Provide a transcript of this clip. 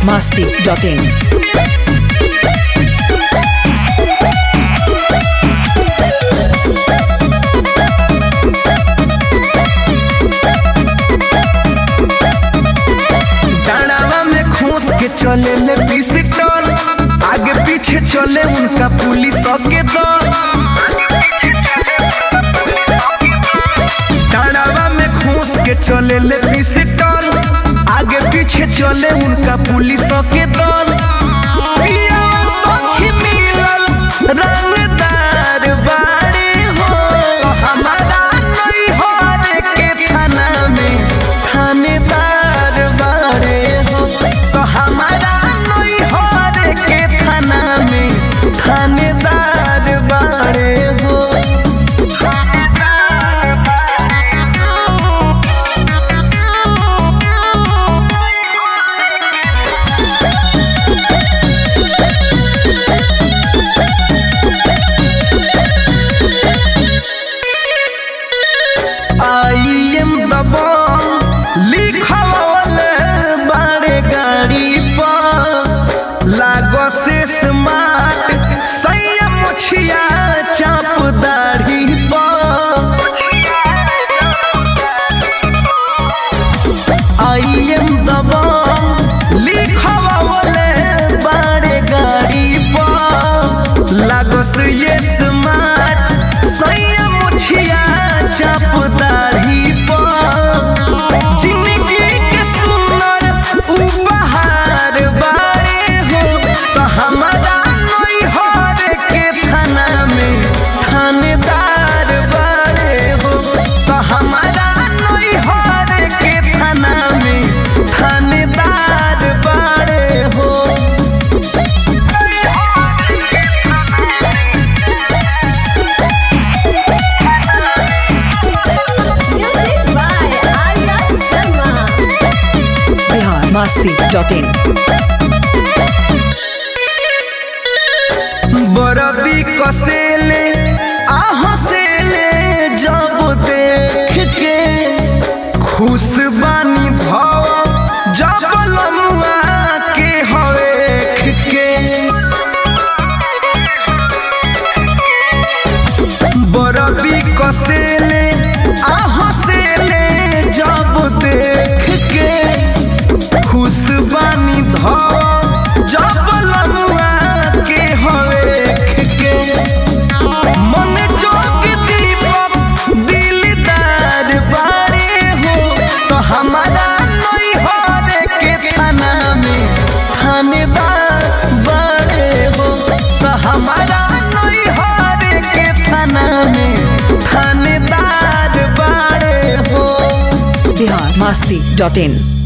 biharmasti.in चले ले pistol आगे पीछे चले उनका पुलिस के दल डाढ़ावा में घूस के चले ले पिस्टल आगे पीछे चले उनका पुलिस के दल पियावा सखी मिलल रंगदार बाड़ी हो हमारा नहीं हो के थाना में थानेदार बाड़े हो तो हमारा नहीं हो के थाना में थानेदार बाड़े हो ये स्मार्ट सैया मुछिया चापदारी जिंदगी के सुनर उपहार बारे हो तो हमारा नहीं हो के थाना में थानेदार बारे हो तो हमारा नहीं हो के थाना में थानेदार बारे हो biharmasti.in बरदी कसेले आहसेले जब देख के खुश बानी भाव जब लमुआ के हवेख के बरदी कसेले आहसेले जब देख के खुश बानी धाव जब लमुआ के हवेख के मन जोग दीपक दिलदार बारे हो तो हमारा नहीं हो के थाना में थानेदार बारे हो तो हमारा नहीं हो के थाना में थानेदार बारे हो biharmasti.in